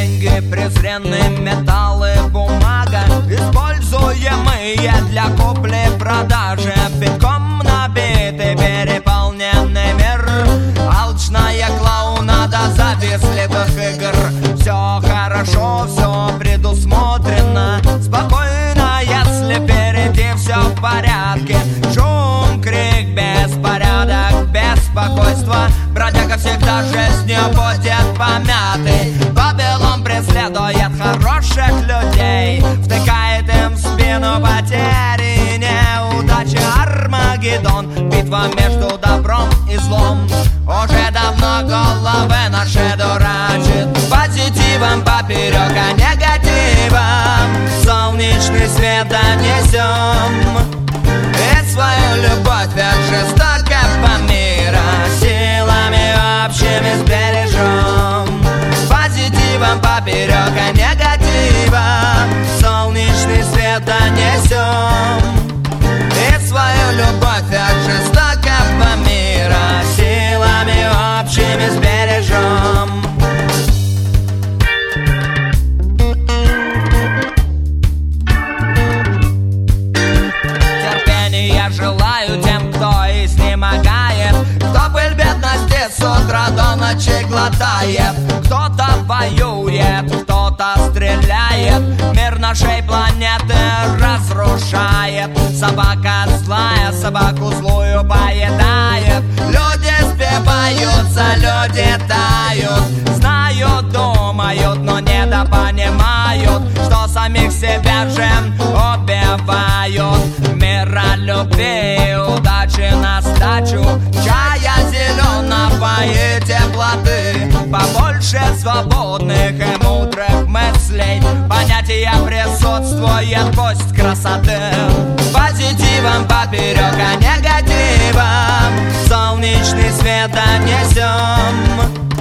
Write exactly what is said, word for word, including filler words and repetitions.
деньги, презренные металлы, бумага, используемые для купли-продажи. Битком набитый, переполненный мир, алчная клоунада завистливых игр. Все хорошо, все предусмотрено, спокойно, если впереди все в порядке. Шум, крик, беспорядок, беспокойство. Бродяга всегда жизнью будет помятый. Вавилон преследует хороших людей, втыкает им в спину потери, неудачи. Армагеддон, битва между добром и злом, уже давно головы наши дурачит. Позитивом поперек, а негативом солнечный свет донесем. И свою любовь от жестокого мира силами общими сбережем. Позитивом поперек, а негативом солнечный свет донесем. И свою любовь от жестокого мира силами общими сбережем. Терпения желаю тем, кто изнемогает, кто пыль бедности с утра до ночи глотает. Кто-то воюет, кто-то стреляет, мир нашей планеты разрушает. Собака злая собаку злую поедает. Люди спиваются, люди тают, знают, думают, но недопонимают, что самих себя же убивают. Мира, любви, удачи на сдачу, чая зеленого и теплоты, побольше свободных и мудрых мыслей, понятия присутствует гость красоты. Позитивом поперек, а негативом солнечный свет донесем.